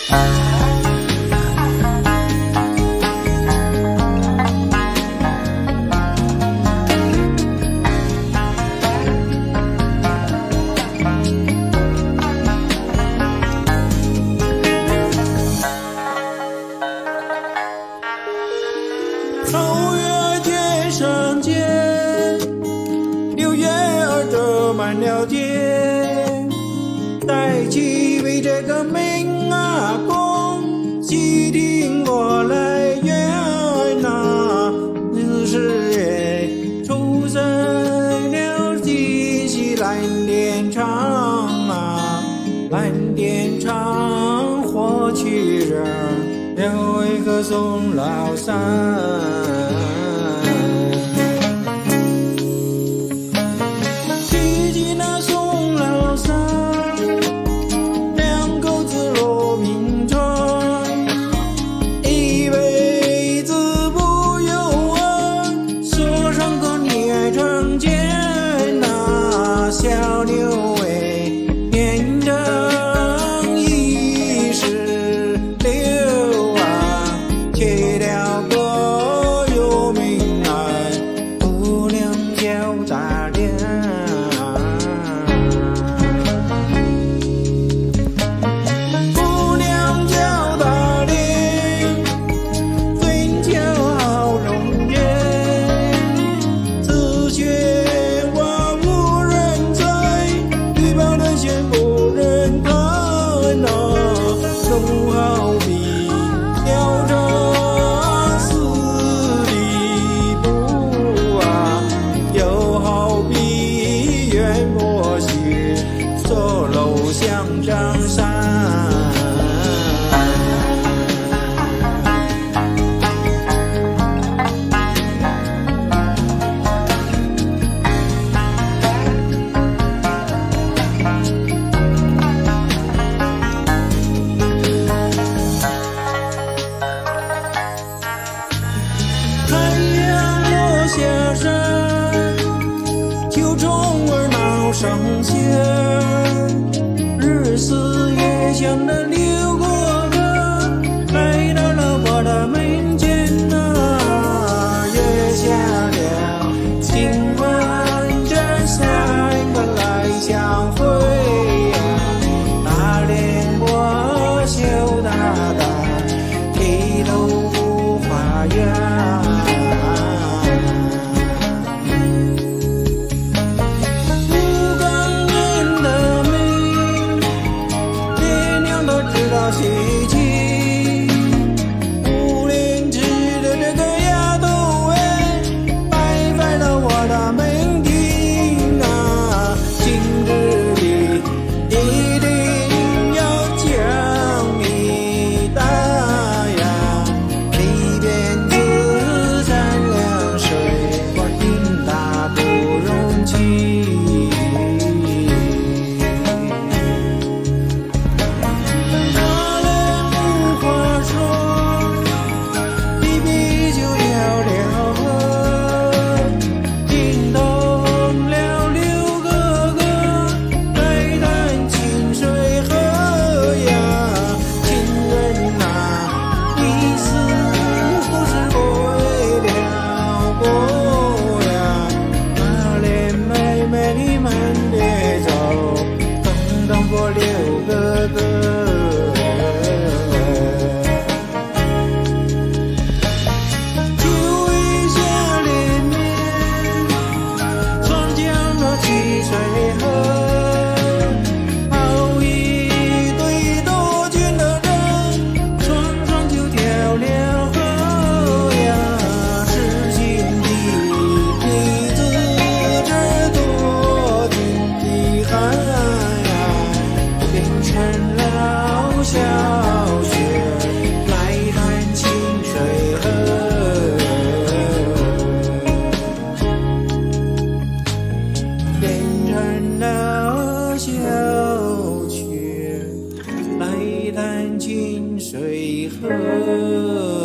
5月天上见，6月儿走满了街，带起为这个命啊公，细听我来言呐，14月出生了新西蓝靛厂啊，蓝靛厂火炬人。有一个宋老三，提起那宋老三，2口子罗明川，一辈子不由恩，说上个你爱成奸呐，小牛尾变成娶了个有名儿，姑娘叫大莲。姑娘叫大莲，嘴角好容颜，自学我无人在，欲报人嫌不人看呐，都好比要着。坐楼向张山，太阳落下山，秋虫儿闹声响。4月想的6个来到了我的门前呐，月下了今晚这3个来相会呀，大莲我羞答答低头不发芽。稀奇，5年级的这个丫头哎，摆在了我的门庭啊，今日里一定要将你带呀，里边子3两水，我听他不容情。我6个哥，秋雨下连绵，长江那七水河，好一对多情的人，双双就跳了河呀，痴心的女子这多情的汉。变成了小雪，来谈清水河。变成了小雪，来谈清水河。